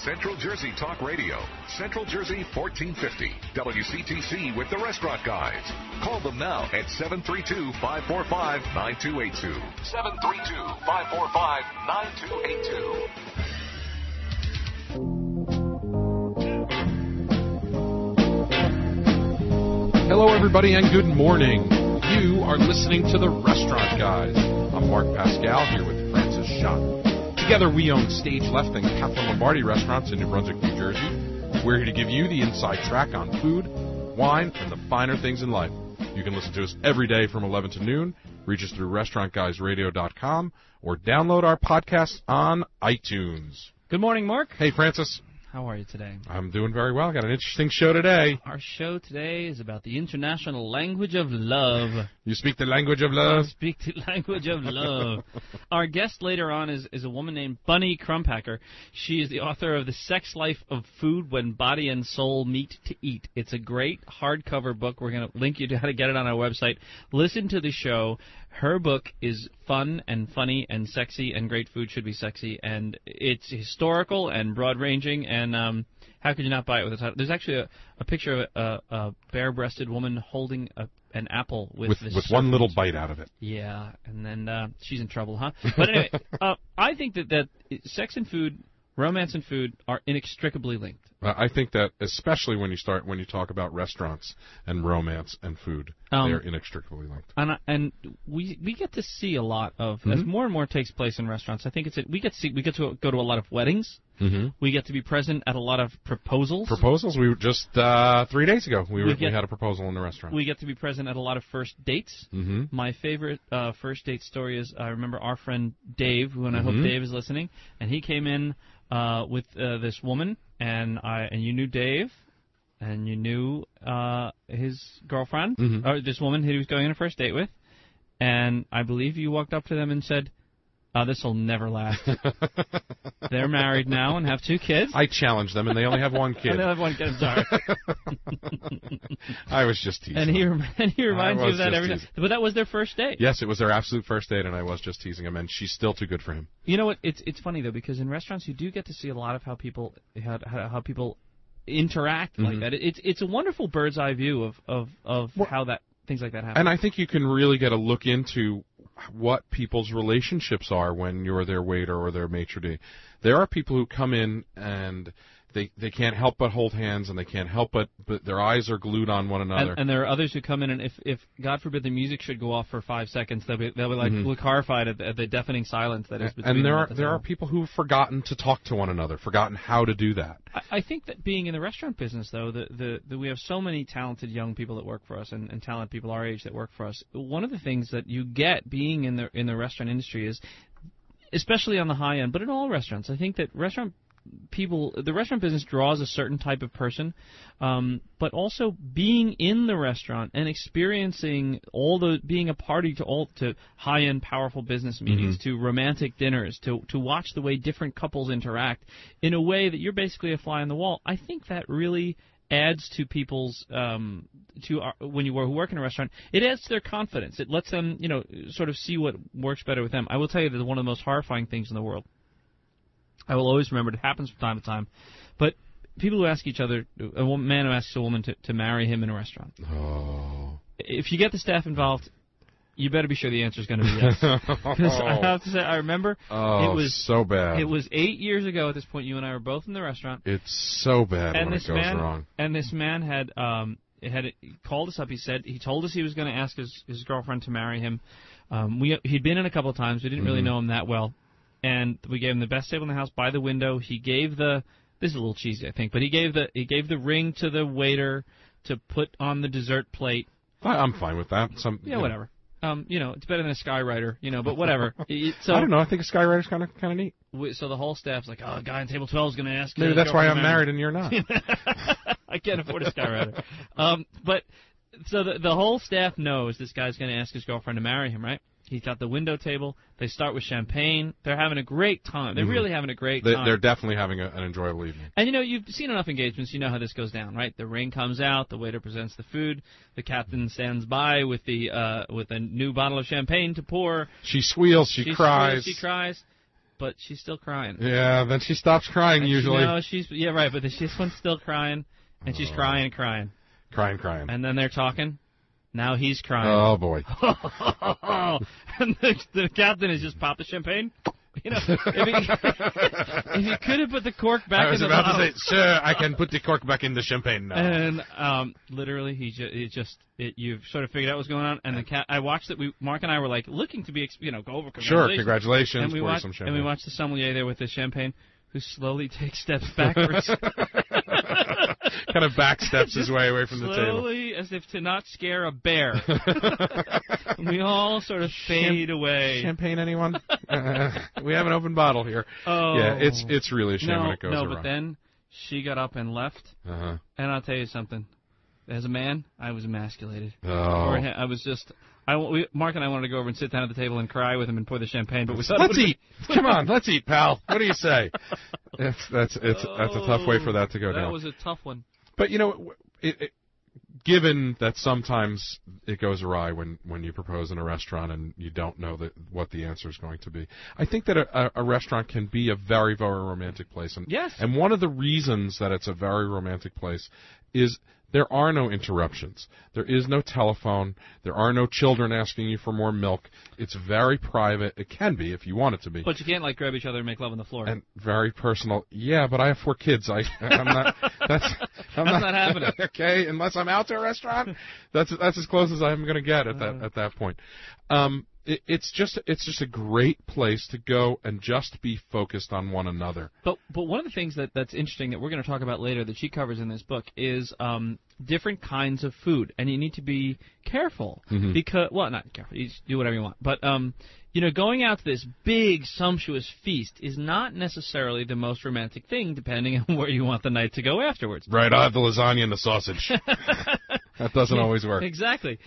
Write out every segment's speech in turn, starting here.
Central Jersey Talk Radio. Central Jersey 1450. WCTC with the Restaurant Guys. Call them now at 732-545-9282. 732-545-9282. Hello, everybody, and good morning. You are listening to the Restaurant Guys. I'm Mark Pascal here with Francis Schott. Together, we own Stage Left and Catherine Lombardi restaurants in New Brunswick, New Jersey. We're here to give you the inside track on food, wine, and the finer things in life. You can listen to us every day from 11 to noon. Reach us through restaurantguysradio.com or download our podcast on iTunes. Good morning, Mark. Hey, Francis. How are you today? I'm doing very well. Got an interesting show today. Our show today is about the international language of love. You speak the language of love? I speak the language of love. Our guest later on is a woman named Bunny Crumpacker. She is the author of The Sex Life of Food When Body and Soul Meet to Eat. It's a great hardcover book. We're going to link you to how to get it on our website. Listen to the show. Her book is fun and funny and sexy, and great food should be sexy, and it's historical and broad-ranging, and how could you not buy it with a title? There's actually a picture of a bare-breasted woman holding an apple with one little bite out of it. Yeah, and then she's in trouble, huh? But anyway, I think that sex and food, romance and food are inextricably linked. I think that especially when you talk about restaurants and romance and food, they're inextricably linked. And we get to see a lot of as more and more takes place in restaurants. I think we get to go to a lot of weddings. Mm-hmm. We get to be present at a lot of proposals. We were just 3 days ago. We had a proposal in the restaurant. We get to be present at a lot of first dates. Mm-hmm. My favorite first date story is I remember our friend Dave, who and I hope Dave is listening, and he came in with this woman, and you knew Dave, and you knew his girlfriend, or this woman who he was going on a first date with, and I believe you walked up to them and said, this will never last. They're married now and have 2 kids. I challenged them, and they only have 1 kid. They have 1 kid, I'm sorry. I was just teasing and he reminds you of that every time. But that was their first date. Yes, it was their absolute first date, and I was just teasing him, and she's still too good for him. You know what? It's funny, though, because in restaurants you do get to see a lot of how people interact like that. It's a wonderful bird's eye view of how that things like that happen. And I think you can really get a look into what people's relationships are when you're their waiter or their maitre d'. There are people who come in and they can't help but hold hands, and they can't help but their eyes are glued on one another. And there are others who come in, and if God forbid the music should go off for 5 seconds, they'll be like look horrified at the deafening silence that is between them. And there are people who've forgotten to talk to one another, forgotten how to do that. I think that being in the restaurant business, though, we have so many talented young people that work for us, and talented people our age that work for us. One of the things that you get being in the restaurant industry is, especially on the high end, but in all restaurants, I think that the restaurant business draws a certain type of person, but also being in the restaurant and experiencing being a party to high-end, powerful business meetings, to romantic dinners, to watch the way different couples interact in a way that you're basically a fly on the wall. I think that really adds to people's when you work in a restaurant, it adds to their confidence. It lets them sort of see what works better with them. I will tell you that one of the most horrifying things in the world, I will always remember, it happens from time to time, but people who ask each other, a man who asks a woman to marry him in a restaurant. Oh. If you get the staff involved, you better be sure the answer is going to be yes. Because I have to say, I remember it was so bad. It was 8 years ago at this point. You and I were both in the restaurant. It's so bad when it goes wrong. And this man had called us up. He told us he was going to ask his girlfriend to marry him. He'd been in a couple of times. We didn't really know him that well. And we gave him the best table in the house by the window. He gave this is a little cheesy, I think, but he gave the ring to the waiter to put on the dessert plate. I'm fine with that. Whatever. It's better than a skywriter, but whatever. So, I don't know. I think a skywriter's kind of neat. So the whole staff's like, a guy on table 12 is going to ask. Maybe that's why I'm married and you're not. I can't afford a skywriter. But so the whole staff knows this guy's going to ask his girlfriend to marry him, right? He's got the window table. They start with champagne. They're having a great time. They're really having a great time. They're definitely having an enjoyable evening. And, you've seen enough engagements. You know how this goes down, right? The ring comes out. The waiter presents the food. The captain stands by with a new bottle of champagne to pour. She squeals. She cries. She cries. but she's still crying. Yeah, then she stops crying usually. No, right, but this one's still crying, and she's crying. Crying. And then they're talking. Now he's crying. Oh, boy. And the captain has just popped the champagne. You know, if he could have put the cork back in the bottle. I was about to say, sir, I can put the cork back in the champagne now. And literally, you've sort of figured out what's going on. And I watched it. Mark and I were like looking to be, go over. Congratulations. Sure, congratulations. And we watched some champagne. And we watched the sommelier there with the champagne, who slowly takes steps backwards. Kind of backsteps his way away from the table. Slowly, as if to not scare a bear. And we all sort of fade away. Champagne, anyone? We have an open bottle here. Oh. Yeah, it's really a shame when it goes awry. No, but then she got up and left. And I'll tell you something. As a man, I was emasculated. Oh. I was just... Mark and I wanted to go over and sit down at the table and cry with him and pour the champagne, but we thought let's eat. Come on, let's eat, pal. What do you say? That's a tough way for that to go down. That was a tough one. But given that sometimes it goes awry when you propose in a restaurant and you don't know what the answer is going to be, I think that a restaurant can be a very, very romantic place. And, yes. And one of the reasons that it's a very romantic place is there are no interruptions. There is no telephone. There are no children asking you for more milk. It's very private. It can be if you want it to be. But you can't grab each other and make love on the floor. And very personal. Yeah, but I have 4 kids. I'm not. That's not happening. Okay, unless I'm out to a restaurant, that's as close as I'm going to get at that point. It's just a great place to go and just be focused on one another. But one of the things that's interesting that we're going to talk about later that she covers in this book is different kinds of food, and you need to be careful because not careful, you do whatever you want, but going out to this big sumptuous feast is not necessarily the most romantic thing, depending on where you want the night to go afterwards. Right, I have the lasagna and the sausage. That doesn't always work. Exactly.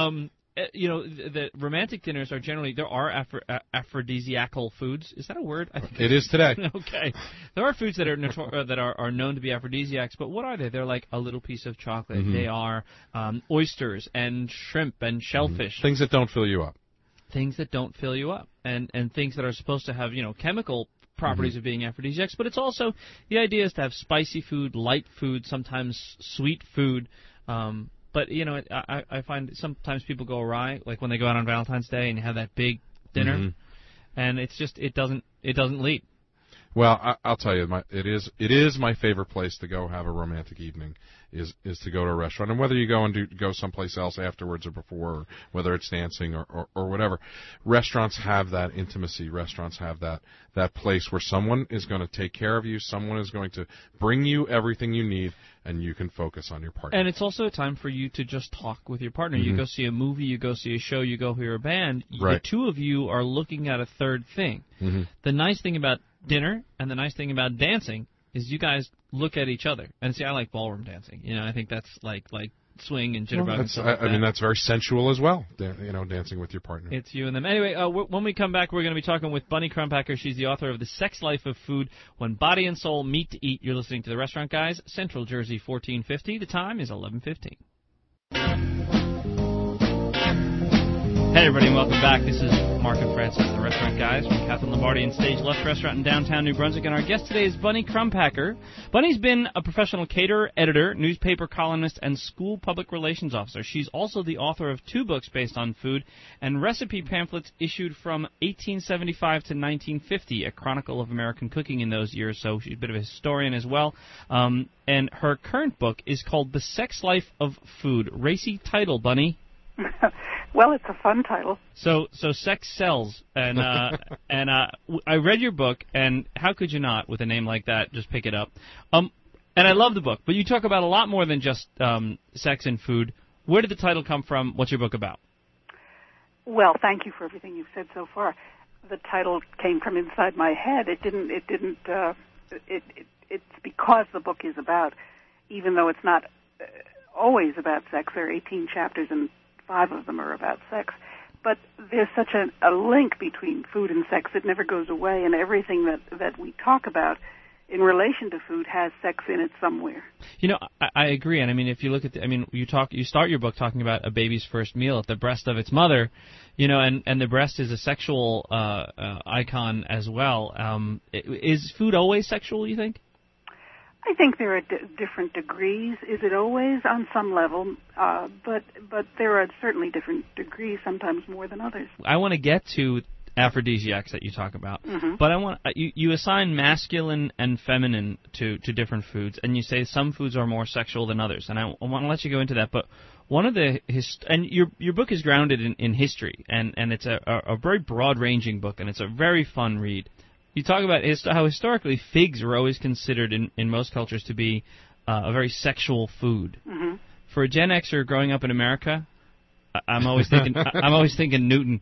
The romantic dinners are generally, there are aphrodisiacal foods. Is that a word? I think it is today. Okay. There are foods that are known to be aphrodisiacs, but what are they? They're like a little piece of chocolate. They are oysters and shrimp and shellfish. Things that don't fill you up. Things that don't fill you up. And things that are supposed to have, chemical properties of being aphrodisiacs, but it's also, the idea is to have spicy food, light food, sometimes sweet food. But, I find sometimes people go awry, like when they go out on Valentine's Day and you have that big dinner, and it's just, it doesn't lead. Well, I'll tell you, it is my favorite place to go have a romantic evening, is to go to a restaurant. And whether you go someplace else afterwards or before, or whether it's dancing or whatever, restaurants have that intimacy. Restaurants have that place where someone is going to take care of you, someone is going to bring you everything you need, and you can focus on your partner. And it's also a time for you to just talk with your partner. You go see a movie, you go see a show, you go hear a band. Right. The two of you are looking at a third thing. The nice thing about dinner and the nice thing about dancing is you guys look at each other. And see, I like ballroom dancing. I think that's like swing and jitterbug and stuff like that. I mean, that's very sensual as well, dancing with your partner. It's you and them. Anyway, when we come back, we're going to be talking with Bunny Crumpacker. She's the author of The Sex Life of Food, When Body and Soul Meet to Eat. You're listening to The Restaurant Guys, Central Jersey 1450. The time is 11:15. Hey everybody, and welcome back. This is Mark and Francis, the Restaurant Guys from Catherine Lombardi and Stage Left Restaurant in downtown New Brunswick, and our guest today is Bunny Crumpacker. Bunny's been a professional caterer, editor, newspaper columnist, and school public relations officer. She's also the author of 2 books based on food and recipe pamphlets issued from 1875 to 1950, a chronicle of American cooking in those years, so she's a bit of a historian as well. And her current book is called The Sex Life of Food. Racy title, Bunny. Well, it's a fun title. So sex sells, and I read your book, and how could you not, with a name like that, just pick it up? And I love the book, but you talk about a lot more than just sex and food. Where did the title come from? What's your book about? Well, thank you for everything you've said so far. The title came from inside my head. It's because the book is about, even though it's not always about sex. There are 18 chapters and 5 of them are about sex. But there's such a link between food and sex that never goes away, and everything that we talk about in relation to food has sex in it somewhere. I agree. And I mean, if you look at you start your book talking about a baby's first meal at the breast of its mother. You know, and the breast is a sexual icon as well. Is food always sexual, you think? I think there are different degrees. Is it always? On some level, but there are certainly different degrees, sometimes more than others. I want to get to aphrodisiacs that you talk about, but I want you assign masculine and feminine to different foods, and you say some foods are more sexual than others, and I want to let you go into that. But one of the and your book is grounded in history, and it's a very broad-ranging book, and it's a very fun read. You talk about how historically figs were always considered in most cultures to be a very sexual food. Mm-hmm. For a Gen Xer growing up in America, I'm always thinking Newton.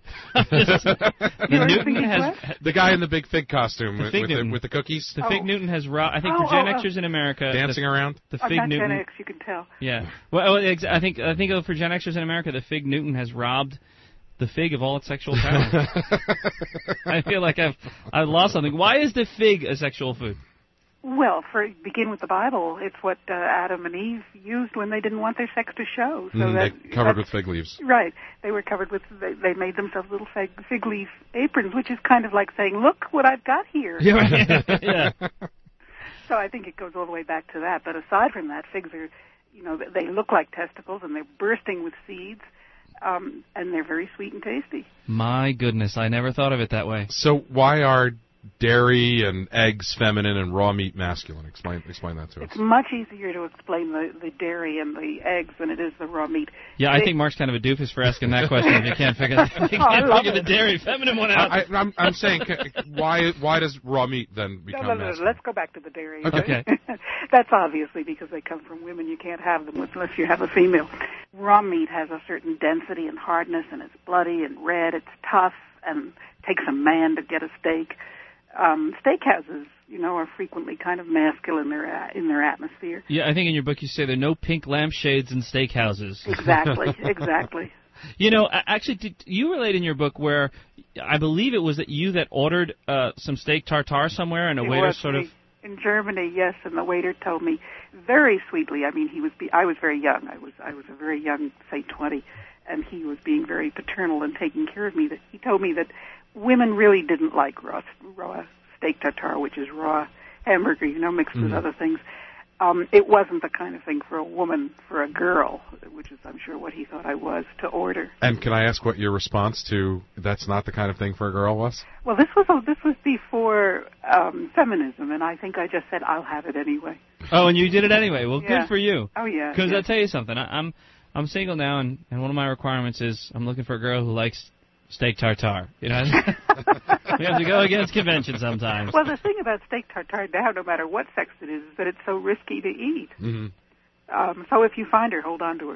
Newton has the guy in the big fig costume with the cookies. The Fig Newton has I think for Gen Xers in America dancing around. The Fig not Newton. Gen X, you can tell. Yeah. Well, I think for Gen Xers in America, the Fig Newton has robbed the fig of all its sexual power. I feel like I've lost something. Why is the fig a sexual food? Well, begin with the Bible. It's what Adam and Eve used when they didn't want their sex to show. So they covered with fig leaves. Right. They were covered with. They made themselves little fig leaf aprons, which is kind of like saying, "Look what I've got here." Yeah. So I think it goes all the way back to that. But aside from that, figs are, they look like testicles and they're bursting with seeds. And they're very sweet and tasty. My goodness, I never thought of it that way. So why are dairy and eggs feminine and raw meat masculine? Explain that to us. It's much easier to explain the dairy and the eggs than it is the raw meat. Yeah, I think Mark's kind of a doofus for asking that question if you can't figure the dairy feminine one out. I'm saying, why does raw meat then become masculine? No, let's go back to the dairy. Okay. That's obviously because they come from women. You can't have them unless you have a female. Raw meat has a certain density and hardness, and it's bloody and red. It's tough and takes a man to get a steak. Steakhouses, are frequently kind of masculine in their atmosphere. Yeah, I think in your book you say there are no pink lampshades in steakhouses. Exactly. Actually, you relate in your book where I believe it was that ordered some steak tartare somewhere, and a waiter sort of... In Germany, yes, and the waiter told me very sweetly. I mean, I was very young. I was a very young, say 20, and he was being very paternal and taking care of me. That he told me that women really didn't like raw steak tartare, which is raw hamburger, mixed with other things. It wasn't the kind of thing for a woman, for a girl, which is, I'm sure, what he thought I was, to order. And can I ask what your response to that's not the kind of thing for a girl was? Well, this was before feminism, and I think I just said, I'll have it anyway. Oh, and you did it anyway. Well, yeah. Good for you. Oh, yeah. Because I'll tell you something. I'm single now, and one of my requirements is I'm looking for a girl who likes steak tartare. We have to go against convention sometimes. Well, the thing about steak tartare now, no matter what sex it is that it's so risky to eat. Mm-hmm. So if you find her, hold on to her.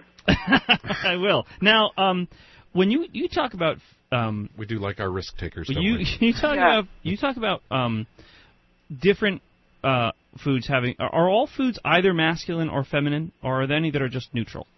I will. Now, when you talk about... we do like our risk takers, don't we? You talk about different foods having... Are all foods either masculine or feminine, or are there any that are just neutral?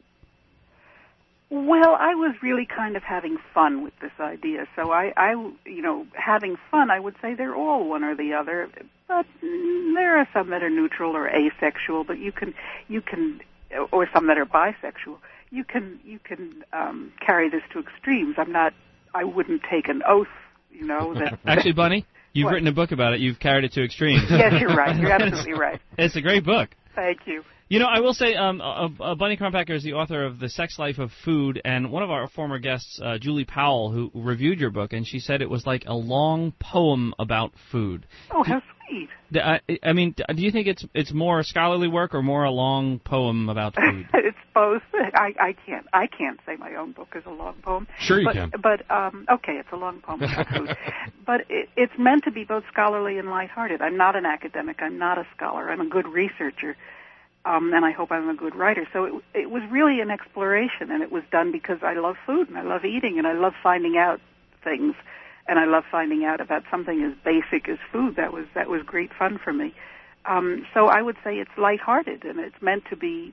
Well, I was really kind of having fun with this idea. So I having fun, I would say they're all one or the other. But there are some that are neutral or asexual, but you can, or some that are bisexual. You can carry this to extremes. I wouldn't take an oath, that. Actually, Bunny, you've written a book about it. You've carried it to extremes. Yes, you're right. You're absolutely right. It's a great book. Thank you. I will say, Bunny Crumpacker is the author of The Sex Life of Food, and one of our former guests, Julie Powell, who reviewed your book, and she said it was like a long poem about food. Oh, how sweet. I mean, do you think it's more scholarly work or more a long poem about food? It's both. I can't say my own book is a long poem. Sure you can. But okay, it's a long poem about food. But it's meant to be both scholarly and lighthearted. I'm not an academic. I'm not a scholar. I'm a good researcher. And I hope I'm a good writer. So it was really an exploration, and it was done because I love food, and I love eating, and I love finding out things, and I love finding out about something as basic as food. That was great fun for me. So I would say it's lighthearted, and it's meant to be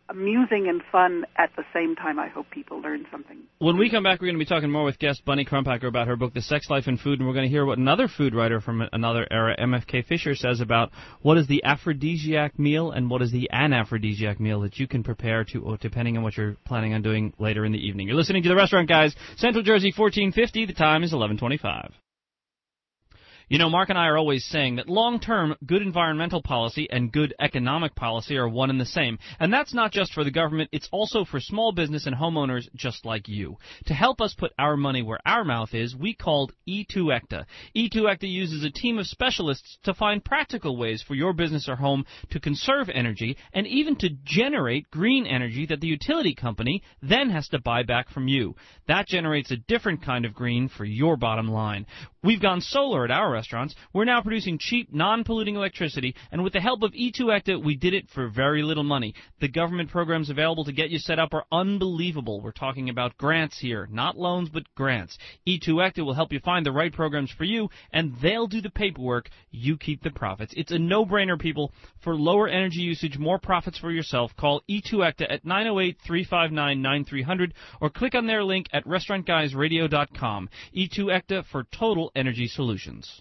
amusing and fun at the same time. I hope people learn something. When we come back, we're going to be talking more with guest Bunny Crumpacker about her book, The Sex Life in Food, and we're going to hear what another food writer from another era, MFK Fisher, says about what is the aphrodisiac meal and what is the anaphrodisiac meal that you can prepare to, depending on what you're planning on doing later in the evening. You're listening to The Restaurant Guys, Central Jersey, 1450. The time is 11:25. You know, Mark and I are always saying that long-term good environmental policy and good economic policy are one and the same. And that's not just for the government, it's also for small business and homeowners just like you. To help us put our money where our mouth is, we called E2ECTA. E2ECTA uses a team of specialists to find practical ways for your business or home to conserve energy and even to generate green energy that the utility company then has to buy back from you. That generates a different kind of green for your bottom line. We've gone solar at our restaurants. We're now producing cheap, non-polluting electricity, and with the help of E2ECTA, we did it for very little money. The government programs available to get you set up are unbelievable. We're talking about grants here, not loans, but grants. E2ECTA will help you find the right programs for you, and they'll do the paperwork. You keep the profits. It's a no-brainer, people. For lower energy usage, more profits for yourself, call E2ECTA at 908-359-9300 or click on their link at restaurantguysradio.com. E2ECTA for total energy solutions.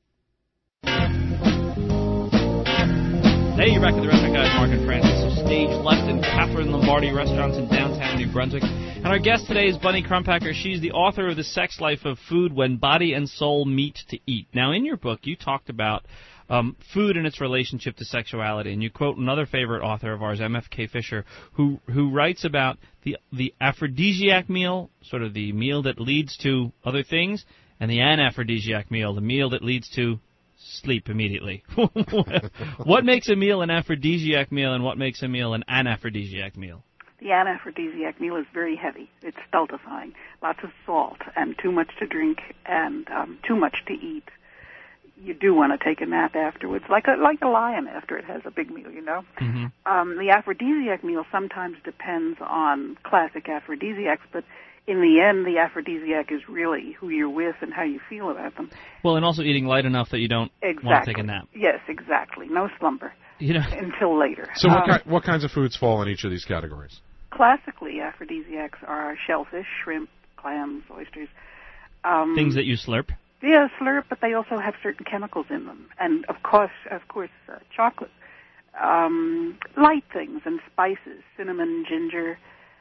Hey, you're back to the Restaurant Guys, Mark and Francis of Stage Left and Catherine Lombardi Restaurants in downtown New Brunswick. And our guest today is Bunny Crumpacker. She's the author of The Sex Life of Food, When Body and Soul Meet to Eat. Now, in your book, you talked about food and its relationship to sexuality, and you quote another favorite author of ours, MFK Fisher, who writes about the aphrodisiac meal, sort of the meal that leads to other things, and the anaphrodisiac meal, the meal that leads to sleep immediately. What makes a meal an aphrodisiac meal, and what makes a meal an anaphrodisiac meal? The anaphrodisiac meal is very heavy. It's stultifying. Lots of salt and too much to drink and too much to eat. You do want to take a nap afterwards, like a lion after it has a big meal, you know. Mm-hmm. The aphrodisiac meal sometimes depends on classic aphrodisiacs, but in the end, the aphrodisiac is really who you're with and how you feel about them. Well, and also eating light enough that you don't want to take a nap. Yes, exactly. No slumber until later. So what kinds of foods fall in each of these categories? Classically, aphrodisiacs are shellfish, shrimp, clams, oysters. Things that you slurp? Yeah, slurp, but they also have certain chemicals in them. And, of course, chocolate. Light things and spices, cinnamon, ginger.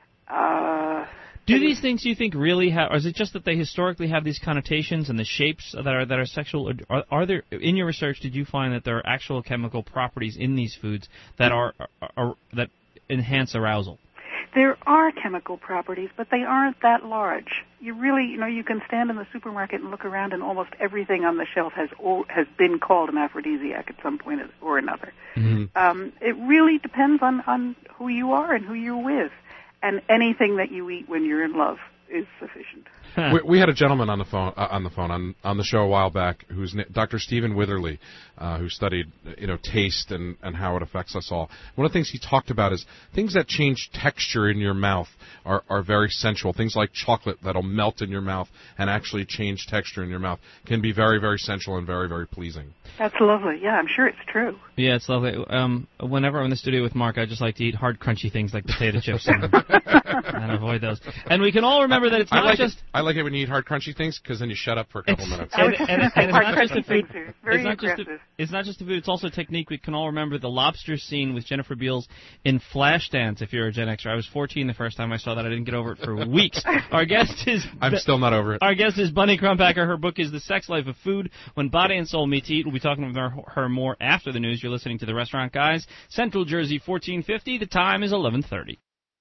Do these things, you think, really have, or is it just that they historically have these connotations and the shapes that are sexual? Are there, in your research, did you find that there are actual chemical properties in these foods that that enhance arousal? There are chemical properties, but they aren't that large. You really, you can stand in the supermarket and look around, and almost everything on the shelf has been called an aphrodisiac at some point or another. Mm-hmm. It really depends on who you are and who you're with. And anything that you eat when you're in love is sufficient. We had a gentleman on the show a while back who's Dr. Stephen Witherly, who studied taste and how it affects us all. One of the things he talked about is things that change texture in your mouth are very sensual. Things like chocolate that'll melt in your mouth and actually change texture in your mouth can be very, very sensual and very, very pleasing. That's lovely. Yeah, I'm sure it's true. Yeah, it's lovely. Whenever I'm in the studio with Mark, I just like to eat hard, crunchy things like potato chips and avoid those. And we can all remember that it's not just... I like it when you eat hard, crunchy things, because then you shut up for a couple minutes. And it's not just the food. Very aggressive. It's not just the food. It's also technique. We can all remember the lobster scene with Jennifer Beals in Flashdance, if you're a Gen Xer. I was 14 the first time I saw that. I didn't get over it for weeks. Our guest is... I'm still not over it. Our guest is Bunny Crumpacker. Her book is The Sex Life of Food, When Body and Soul Meet to Eat. We'll be talking with her more after the news. You're listening to The Restaurant Guys, Central Jersey, 1450. The time is 11:30.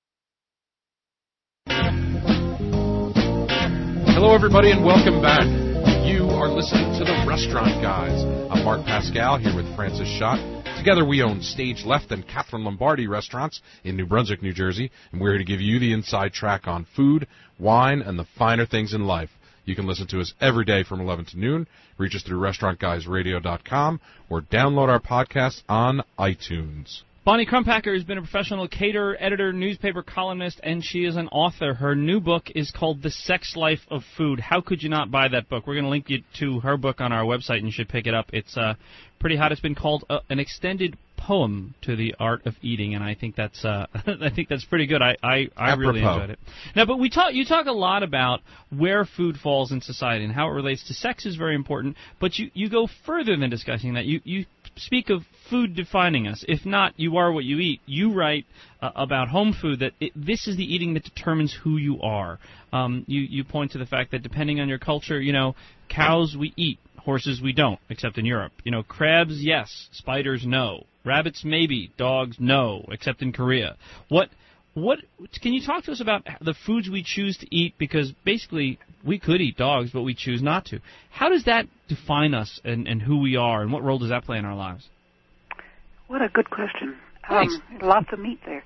Hello, everybody, and welcome back. You are listening to The Restaurant Guys. I'm Mark Pascal here with Francis Schott. Together we own Stage Left and Catherine Lombardi Restaurants in New Brunswick, New Jersey, and we're here to give you the inside track on food, wine, and the finer things in life. You can listen to us every day from 11 to noon. Reach us through restaurantguysradio.com or download our podcast on iTunes. Bunny Crumpacker has been a professional caterer, editor, newspaper columnist, and she is an author. Her new book is called The Sex Life of Food. How could you not buy that book? We're going to link you to her book on our website, and you should pick it up. It's pretty hot. It's been called an extended poem to the art of eating, and I think that's pretty good. I really enjoyed it. Now, but you talk a lot about where food falls in society and how it relates to sex is very important, but you go further than discussing that. You speak of food defining us. If not, you are what you eat. You write about home food that this is the eating that determines who you are. You point to the fact that depending on your culture, cows we eat, horses we don't, except in Europe. Crabs, yes. Spiders, no. Rabbits, maybe. Dogs, no, except in Korea. What can you talk to us about the foods we choose to eat? Because basically, we could eat dogs, but we choose not to. How does that define us and who we are, and what role does that play in our lives? What a good question. Thanks. Lots of meat there.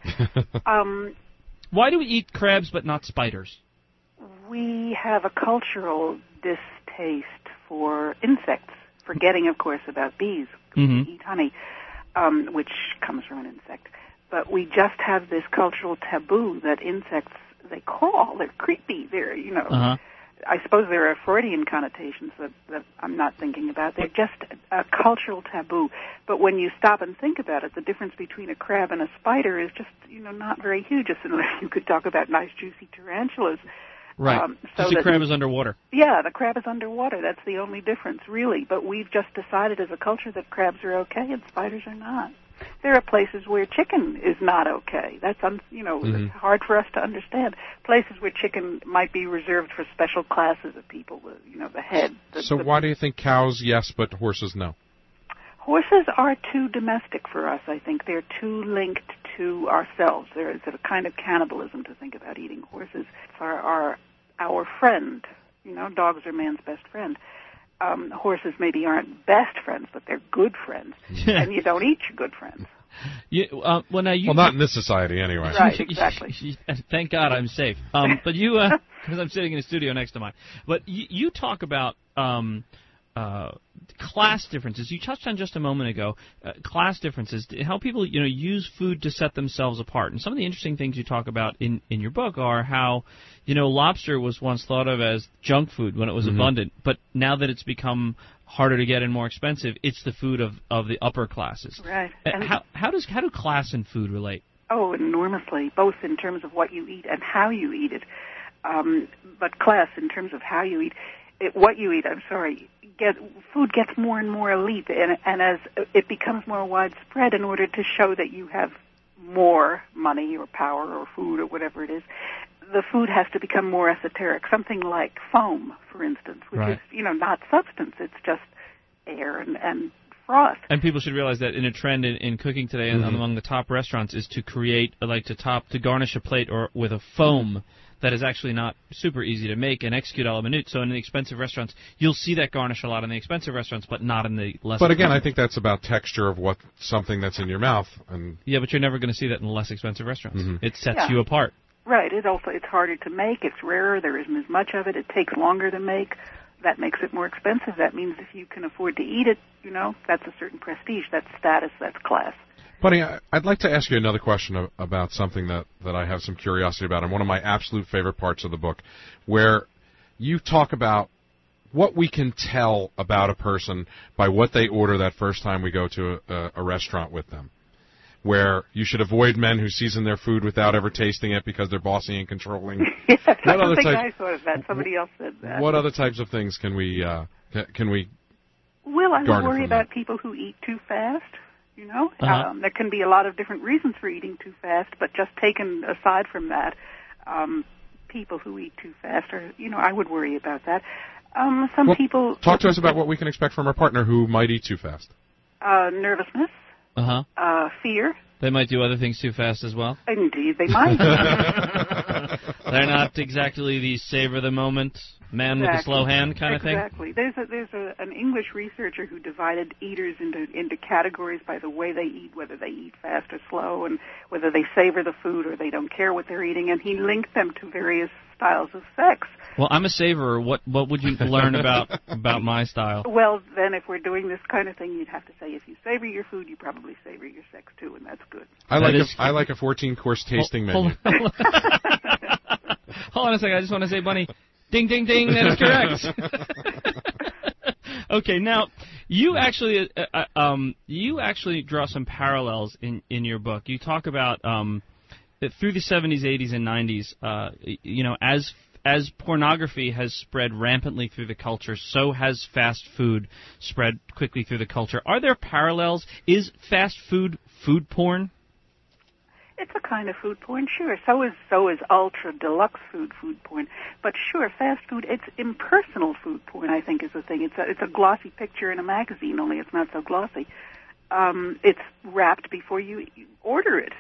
Why do we eat crabs but not spiders? We have a cultural distaste for insects, forgetting, of course, about bees. Mm-hmm. We eat honey, which comes from an insect. But we just have this cultural taboo that insects, they crawl, they're creepy, they're, Uh-huh. I suppose there are Freudian connotations that I'm not thinking about. They're just a cultural taboo. But when you stop and think about it, the difference between a crab and a spider is just, not very huge, just unless you could talk about nice, juicy tarantulas. Right. So the crab is underwater. Yeah, the crab is underwater. That's the only difference, really. But we've just decided as a culture that crabs are okay and spiders are not. There are places where chicken is not okay. That's Mm-hmm. hard for us to understand. Places where chicken might be reserved for special classes of people. The head. So why do you think cows yes but horses no? Horses are too domestic for us. I think they're too linked to ourselves. There is a kind of cannibalism to think about eating horses. It's our friend. Dogs are man's best friend. Horses maybe aren't best friends, but they're good friends, and you don't eat your good friends. Well, not in this society, anyway. Right, exactly. Thank God I'm safe. But because I'm sitting in a studio next to mine. But you talk about class differences. You touched on just a moment ago class differences, how people use food to set themselves apart. And some of the interesting things you talk about in your book are how lobster was once thought of as junk food when it was abundant, but now that it's become harder to get and more expensive, it's the food of the upper classes. Right. And how do class and food relate? Oh, enormously, both in terms of what you eat and how you eat it. But class in terms of how you eat. What you eat, food gets more and more elite, and as it becomes more widespread, in order to show that you have more money or power or food or whatever it is, the food has to become more esoteric. Something like foam, for instance, which is, not substance, it's just air and froth. And people should realize that in a trend in cooking today, and among the top restaurants, is to create, to garnish a plate with a foam that is actually not super easy to make and execute a la minute. So in the expensive restaurants, you'll see that garnish a lot in the expensive restaurants, but not in the less. But again, I think that's about texture of something that's in your mouth. Yeah, but you're never going to see that in the less expensive restaurants. Mm-hmm. It sets you apart. Right. It's harder to make. It's rarer. There isn't as much of it. It takes longer to make. That makes it more expensive. That means if you can afford to eat it, that's a certain prestige. That's status. That's class. Buddy, I'd like to ask you another question about something that I have some curiosity about, and one of my absolute favorite parts of the book, where you talk about what we can tell about a person by what they order that first time we go to a restaurant with them, where you should avoid men who season their food without ever tasting it because they're bossy and controlling. Yes, I don't think I thought of that. Somebody else said that. What other types of things can we Well, I would worry about people who eat too fast. There can be a lot of different reasons for eating too fast, but just taken aside from that, people who eat too fast are, I would worry about that. People talk to us about what we can expect from our partner who might eat too fast. Nervousness, fear. They might do other things too fast as well. Indeed, they might. They're not exactly the savor the moment, man with a slow hand kind of thing. Exactly. There's an English researcher who divided eaters into categories by the way they eat, whether they eat fast or slow, and whether they savor the food or they don't care what they're eating, and he linked them to various styles of sex. Well, I'm a savorer. What would you learn about my style? Well, then, if we're doing this kind of thing, you'd have to say if you savor your food, you probably savor your sex too, and that's good. I like a 14-course tasting menu. Hold on a second. I just want to say, Bunny, ding, ding, ding. That is correct. Okay, now You actually draw some parallels in your book. You talk about that through the 70s, 80s, and 90s, as pornography has spread rampantly through the culture, so has fast food spread quickly through the culture. Are there parallels? Is fast food porn? It's a kind of food porn, sure. So is ultra deluxe food porn. But sure, fast food, it's impersonal food porn, I think, is the thing. It's a glossy picture in a magazine, only it's not so glossy. It's wrapped before you order it.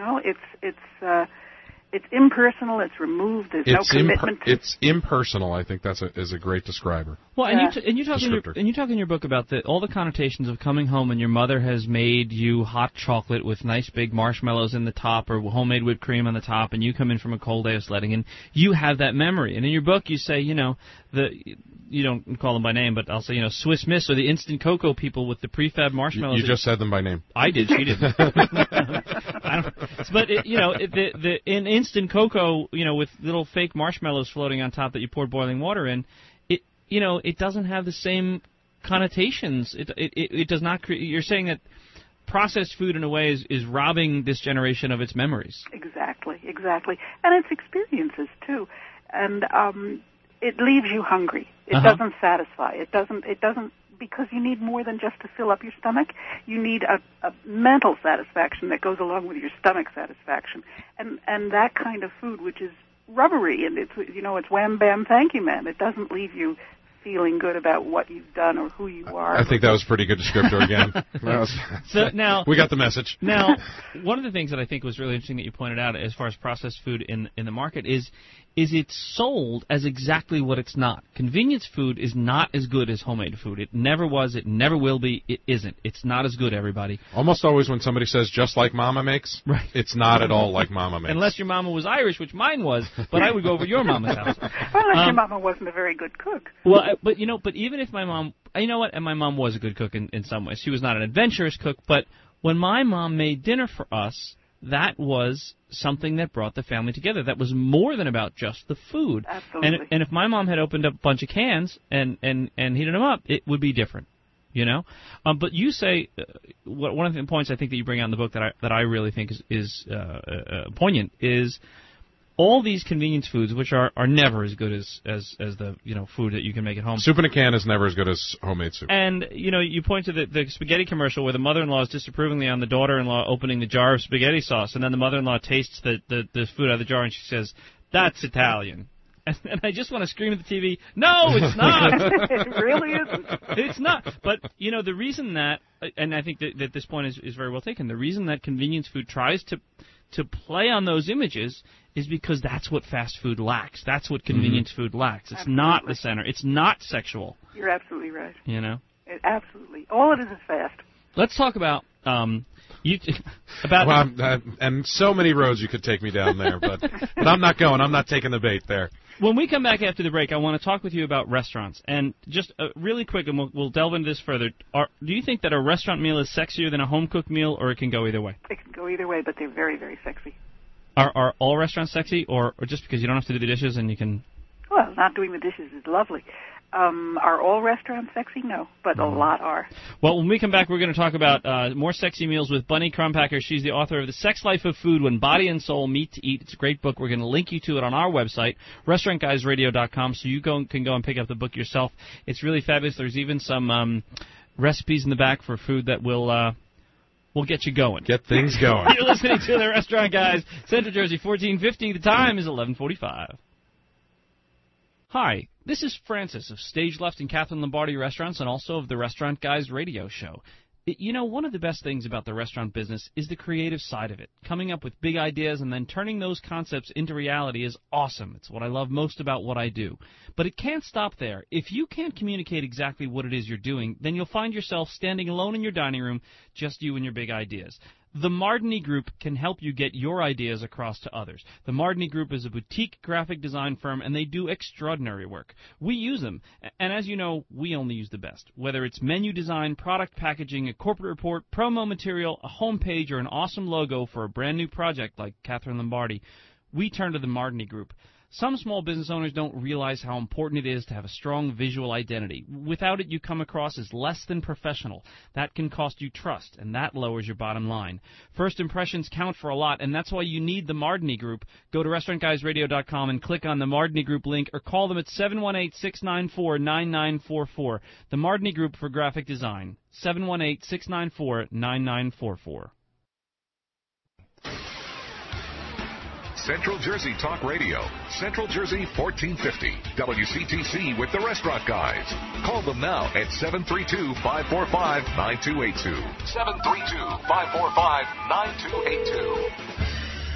It's impersonal. It's removed. There's no commitment. It's impersonal. I think is a great describer. Well, and you talk in your book about all the connotations of coming home and your mother has made you hot chocolate with nice big marshmallows in the top or homemade whipped cream on the top, and you come in from a cold day of sledding, and you have that memory. And in your book, you say, you don't call them by name, but I'll say, Swiss Miss or the instant cocoa people with the prefab marshmallows. You just said them by name. I did. She didn't. But in instant cocoa, with little fake marshmallows floating on top that you poured boiling water in, it doesn't have the same connotations. It does not create. You're saying that processed food in a way is robbing this generation of its memories. Exactly, and its experiences too, and it leaves you hungry. It doesn't satisfy. It doesn't because you need more than just to fill up your stomach. You need a mental satisfaction that goes along with your stomach satisfaction, and that kind of food, which is rubbery and it's wham bam thank you ma'am. It doesn't leave you feeling good about what you've done or who you are. I think that was a pretty good descriptor again. So now we got the message. Now, one of the things that I think was really interesting that you pointed out as far as processed food in the market is it's sold as exactly what it's not. Convenience food is not as good as homemade food. It never was. It never will be. It isn't. It's not as good, everybody. Almost always when somebody says just like Mama makes, right, it's not at all like Mama makes. Unless your mama was Irish, which mine was, but I would go over your mama's house. Unless your mama wasn't a very good cook. Well, but even if my mom, and my mom was a good cook in some ways. She was not an adventurous cook, but when my mom made dinner for us, that was something that brought the family together. That was more than about just the food. Absolutely. And if my mom had opened up a bunch of cans and heated them up, it would be different, But you say one of the points I think that you bring out in the book that I really think is poignant is all these convenience foods, which are never as good as the food that you can make at home. Soup in a can is never as good as homemade soup. And you point to the spaghetti commercial where the mother-in-law is disapprovingly on the daughter-in-law opening the jar of spaghetti sauce, and then the mother-in-law tastes the food out of the jar and she says, "That's Italian." And I just want to scream at the TV, "No, it's not." It really isn't. It's not. But the reason that, and I think that this point is very well taken. The reason that convenience food tries to play on those images is because that's what fast food lacks. That's what convenience food lacks. It's not the center. It's not sexual. You're absolutely right. Absolutely. All it is fast. Let's talk about and so many roads you could take me down there, but I'm not going. I'm not taking the bait there. When we come back after the break, I want to talk with you about restaurants. And just really quick, and we'll delve into this further. Do you think that a restaurant meal is sexier than a home-cooked meal, or it can go either way? It can go either way, but they're very, very sexy. Are all restaurants sexy, or just because you don't have to do the dishes and you can... Well, not doing the dishes is lovely. Are all restaurants sexy? No, but a lot are. Well, when we come back, we're going to talk about more sexy meals with Bunny Crumpacker. She's the author of The Sex Life of Food, When Body and Soul Meet to Eat. It's a great book. We're going to link you to it on our website, restaurantguysradio.com, so you can go and pick up the book yourself. It's really fabulous. There's even some recipes in the back for food that will get you going. Get things going. You're listening to The Restaurant Guys, Central Jersey, 1450. The time is 11:45. Hi, this is Francis of Stage Left and Catherine Lombardi Restaurants and also of the Restaurant Guys radio show. One of the best things about the restaurant business is the creative side of it. Coming up with big ideas and then turning those concepts into reality is awesome. It's what I love most about what I do. But it can't stop there. If you can't communicate exactly what it is you're doing, then you'll find yourself standing alone in your dining room, just you and your big ideas. The Mardini Group can help you get your ideas across to others. The Mardini Group is a boutique graphic design firm, and they do extraordinary work. We use them, and as you know, we only use the best. Whether it's menu design, product packaging, a corporate report, promo material, a homepage, or an awesome logo for a brand new project like Catherine Lombardi, we turn to the Mardini Group. Some small business owners don't realize how important it is to have a strong visual identity. Without it, you come across as less than professional. That can cost you trust, and that lowers your bottom line. First impressions count for a lot, and that's why you need the Mardini Group. Go to restaurantguysradio.com and click on the Mardini Group link, or call them at 718-694-9944. The Mardini Group for graphic design. 718-694-9944. Central Jersey Talk Radio, Central Jersey 1450, WCTC with the Restaurant Guys. Call them now at 732-545-9282. 732-545-9282.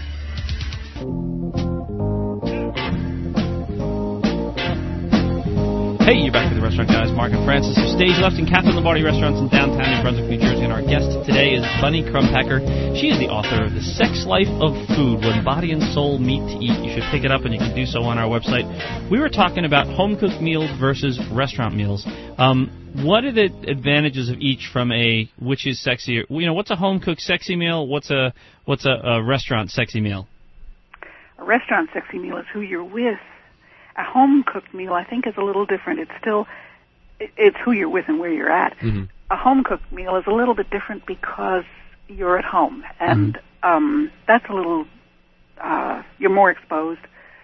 Hey, you're back with the Restaurant Guys. Mark and Francis of Stage Left and Catherine Lombardi Restaurants in downtown New Brunswick, New Jersey. And our guest today is Bunny Crumpacker. She is the author of The Sex Life of Food, When Body and Soul Meet to Eat. You should pick it up, and you can do so on our website. We were talking about home-cooked meals versus restaurant meals. What are the advantages of each from which is sexier? What's a home-cooked sexy meal? What's a restaurant sexy meal? A restaurant sexy meal is who you're with. A home-cooked meal, I think, is a little different. It's who you're with and where you're at. Mm-hmm. A home-cooked meal is a little bit different because you're at home, and that's a little, you're more exposed.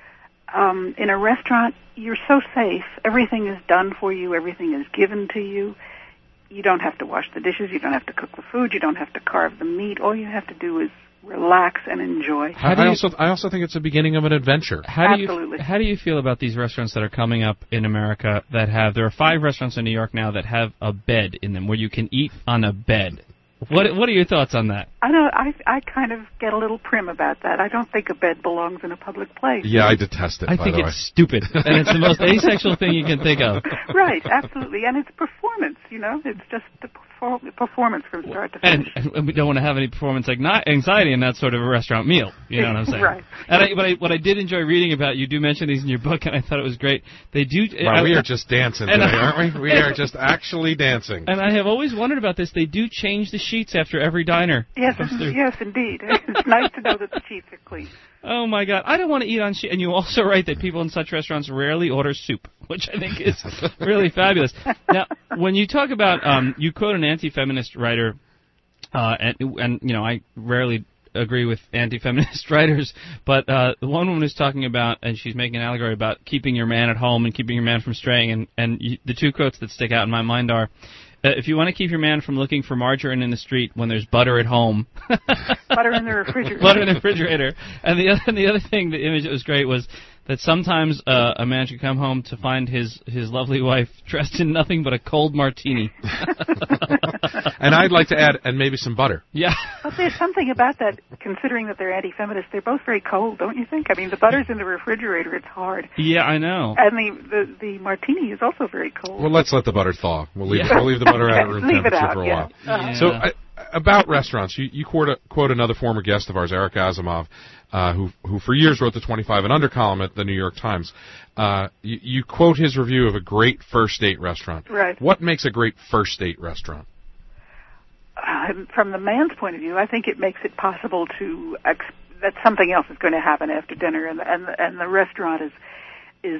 In a restaurant, you're so safe. Everything is done for you. Everything is given to you. You don't have to wash the dishes. You don't have to cook the food. You don't have to carve the meat. All you have to do is relax and enjoy. I also think it's the beginning of an adventure. Absolutely. How do you feel about these restaurants that are coming up in America there are 5 restaurants in New York now that have a bed in them where you can eat on a bed? What are your thoughts on that? I kind of get a little prim about that. I don't think a bed belongs in a public place. Yeah, I detest it. I think it's stupid, and it's the most asexual thing you can think of. Right, absolutely, and it's performance. It's just the performance from start to finish. And we don't want to have any performance anxiety in that sort of a restaurant meal. You know what I'm saying? Right. And what I did enjoy reading about, you do mention these in your book, and I thought it was great. They do. Wow, we are just dancing today, aren't we? We are just actually dancing. And I have always wondered about this. They do change the sheets after every diner. Yes, indeed. It's nice to know that the sheets are clean. Oh, my God. I don't want to eat on sheets. And you also write that people in such restaurants rarely order soup, which I think is really fabulous. Now, when you talk about, you quote an anti-feminist writer, and I rarely agree with anti-feminist writers, but the one woman is talking about, and she's making an allegory about keeping your man at home and keeping your man from straying, and the 2 quotes that stick out in my mind are, if you want to keep your man from looking for margarine in the street when there's butter at home. Butter in the refrigerator. Butter in the refrigerator. And the other thing, the image that was great was that sometimes a man should come home to find his lovely wife dressed in nothing but a cold martini. And I'd like to add, and maybe some butter. Yeah. But there's something about that, considering that they're anti-feminist. They're both very cold, don't you think? I mean, the butter's in the refrigerator. It's hard. Yeah, I know. And the martini is also very cold. Well, let's let the butter thaw. We'll leave the butter out at room temperature for a while. Yeah. So, about restaurants, you quote another former guest of ours, Eric Asimov, who for years wrote the 25 and Under column at the New York Times. You quote his review of a great first date restaurant. Right. What makes a great first date restaurant? From the man's point of view, I think it makes it possible that something else is going to happen after dinner, and the restaurant is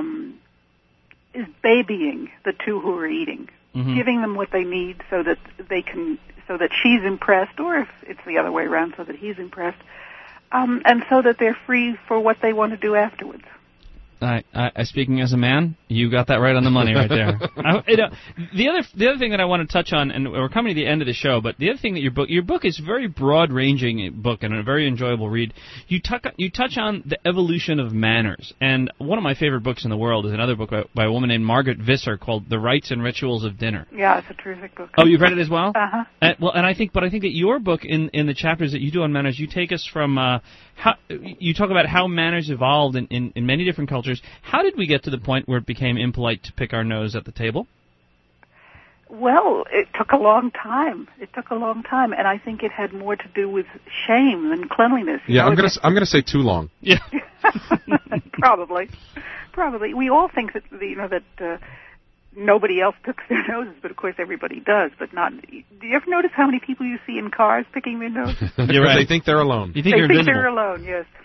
babying the two who are eating, giving them what they need so that she's impressed, or if it's the other way around, so that he's impressed, and so that they're free for what they want to do afterwards. Speaking as a man, you got that right on the money right there. The other thing that I want to touch on, and we're coming to the end of the show, but the other thing that your book is a very broad-ranging book and a very enjoyable read. You touch on the evolution of manners, and one of my favorite books in the world is another book by a woman named Margaret Visser called The Rites and Rituals of Dinner. Yeah, it's a terrific book. Oh, you've read it as well? Uh-huh. I think that your book, in the chapters that you do on manners, you take us from how you talk about how manners evolved in many different cultures. How did we get to the point where it became impolite to pick our nose at the table? Well, it took a long time. And I think it had more to do with shame than cleanliness. Yeah, I'm gonna say too long. Yeah, probably. We all think that nobody else picks their noses, but of course everybody does. But not. Do you ever notice how many people you see in cars picking their noses? You're right. They think they're alone. You think you're invisible. They're alone. Yes.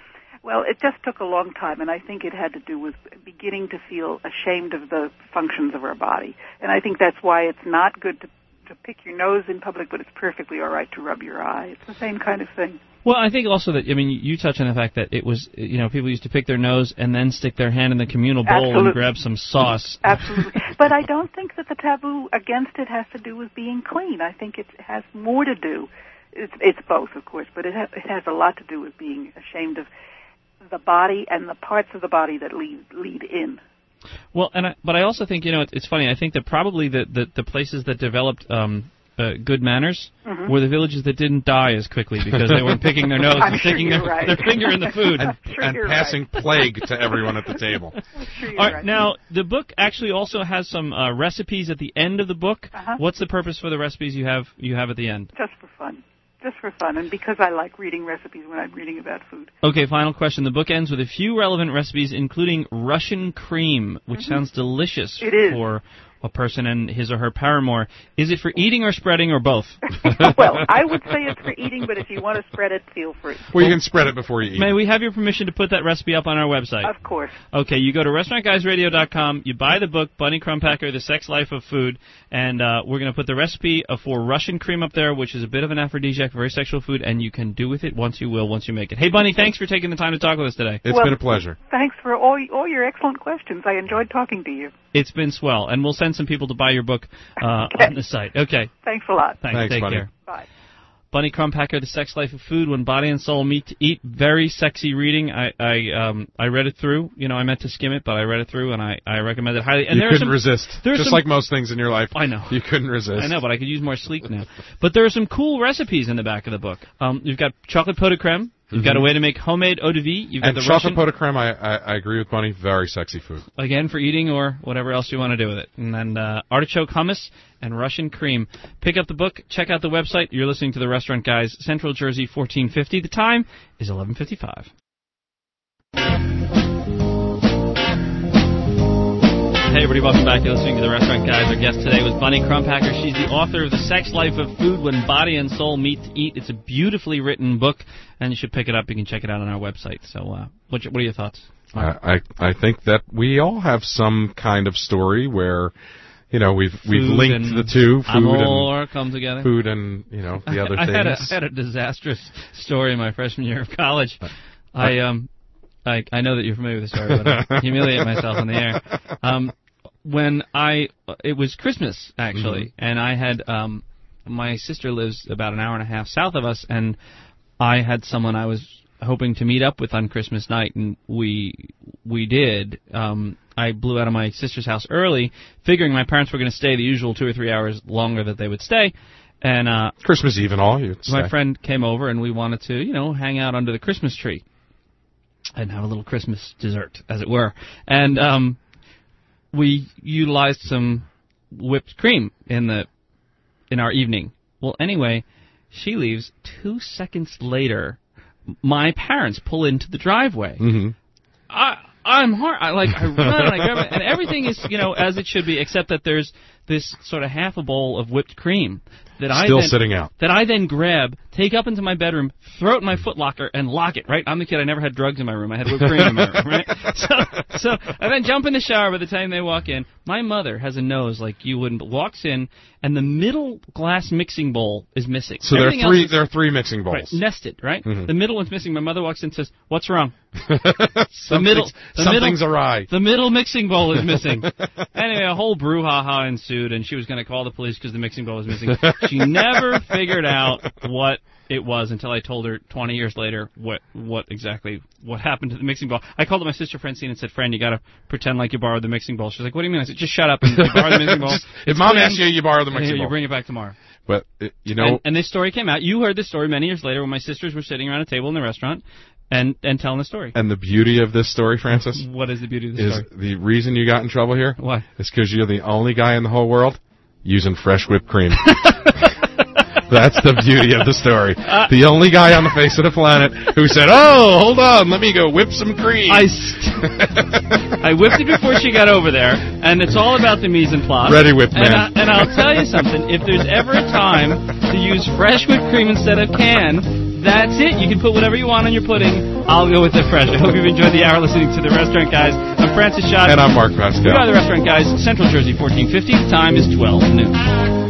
Well, it just took a long time, and I think it had to do with beginning to feel ashamed of the functions of our body. And I think that's why it's not good to pick your nose in public, but it's perfectly all right to rub your eye. It's the same kind of thing. Well, I think also that, I mean, you touch on the fact that it was, people used to pick their nose and then stick their hand in the communal bowl Absolutely. and grab some sauce. Absolutely. But I don't think that the taboo against it has to do with being clean. I think it has more to do. It's both, of course, but it has a lot to do with being ashamed of the body and the parts of the body that lead in. Well, but I also think, it's funny. I think that probably the places that developed good manners were the villages that didn't die as quickly because they weren't picking their nose and sticking their finger in the food. And passing plague to everyone at the table. Sure, All right, now, the book actually also has some recipes at the end of the book. What's the purpose for the recipes you have at the end? Just for fun. Just for fun, and because I like reading recipes when I'm reading about food. Okay, final question. The book ends with a few relevant recipes, including Russian cream, which sounds delicious for a person and his or her paramour. Is it for eating or spreading or both? Well, I would say it's for eating, but if you want to spread it, feel free. Well, you can spread it before you eat. May we have your permission to put that recipe up on our website? Of course. Okay, you go to restaurantguysradio.com, you buy the book, Bunny Crumpacker, The Sex Life of Food, and we're going to put the recipe for Russian cream up there, which is a bit of an aphrodisiac, very sexual food, and you can do with it once you make it. Hey, Bunny, thanks for taking the time to talk with us today. It's been a pleasure. Thanks for all your excellent questions. I enjoyed talking to you. It's been swell, and we'll send some people to buy your book on the site. Okay. Thanks a lot. Thanks. Take Bunny. care. Bye. Bunny Crumpacker, The Sex Life of Food, When Body and Soul Meet to Eat. Very sexy reading. I read it through. I meant to skim it, but I read it through, and I recommend it highly. And you couldn't resist. Just like most things in your life. I know. You couldn't resist. I know, but I could use more sleep now. But there are some cool recipes in the back of the book. You've got chocolate pot de creme. You've got a way to make homemade eau de vie. You've got and the chocolate Russian, pot de creme, I agree with Bunny, very sexy food. Again, for eating or whatever else you want to do with it. And then artichoke hummus and Russian cream. Pick up the book. Check out the website. You're listening to The Restaurant Guys, Central Jersey, 1450. The time is 11:55. Hey everybody, welcome back. You're listening to The Restaurant Guys. Our guest today was Bunny Crumpacker. She's the author of The Sex Life of Food, When Body and Soul Meet to Eat. It's a beautifully written book, and you should pick it up. You can check it out on our website. So what are your thoughts? I think that we all have some kind of story where, we've linked the two, food and come together. Food and, the other things. I had a disastrous story in my freshman year of college. I know that you're familiar with the story, but I humiliate myself on the air. It was Christmas, actually, and I had, my sister lives about an hour and a half south of us, and I had someone I was hoping to meet up with on Christmas night, and we did. I blew out of my sister's house early, figuring my parents were going to stay the usual 2 or 3 hours longer that they would stay. And Christmas Eve and all, you'd stay. My friend came over, and we wanted to, hang out under the Christmas tree and have a little Christmas dessert, as it were. And we utilized some whipped cream in our evening. Well, anyway, she leaves. 2 seconds later, my parents pull into the driveway. Mm-hmm. I run and I grab it, and everything is, as it should be, except that there's this sort of half a bowl of whipped cream that sitting out. That I then grab, take up into my bedroom, throw it in my footlocker, and lock it, right? I'm the kid, I never had drugs in my room. I had whipped cream in my room, right? So I then jump in the shower by the time they walk in. My mother has a nose like you wouldn't, walks in, and the middle glass mixing bowl is missing. So there are three mixing bowls. Right, nested, right? Mm-hmm. The middle one's missing. My mother walks in and says, "What's wrong?" Something's awry. The middle mixing bowl is missing. Anyway, a whole brouhaha ensued, and she was going to call the police because the mixing bowl was missing. She never figured out what it was until I told her 20 years later what happened to the mixing bowl. I called up my sister Francine and said, "Fran, you got to pretend like you borrowed the mixing bowl." She's like, "What do you mean?" I said, "Just shut up and you borrow the mixing bowl." If Mom asks you, you borrow the mixing bowl. You bring it back tomorrow. But, And this story came out. You heard this story many years later when my sisters were sitting around a table in the restaurant and telling the story. And the beauty of this story, Francis? What is the beauty of the story? Is the reason you got in trouble here? Why? It's because you're the only guy in the whole world using fresh whipped cream. That's the beauty of the story. The only guy on the face of the planet who said, "Oh, hold on, let me go whip some cream." I whipped it before she got over there, and it's all about the mise en place. Ready whipped man. And I'll tell you something. If there's ever a time to use fresh whipped cream instead of canned, That's it. You can put whatever you want on your pudding. I'll go with the fresh. I hope you've enjoyed the hour listening to The Restaurant Guys. I'm Francis Schott. And I'm Mark Pascal. We are The Restaurant Guys, Central Jersey, 1450. The time is 12 noon.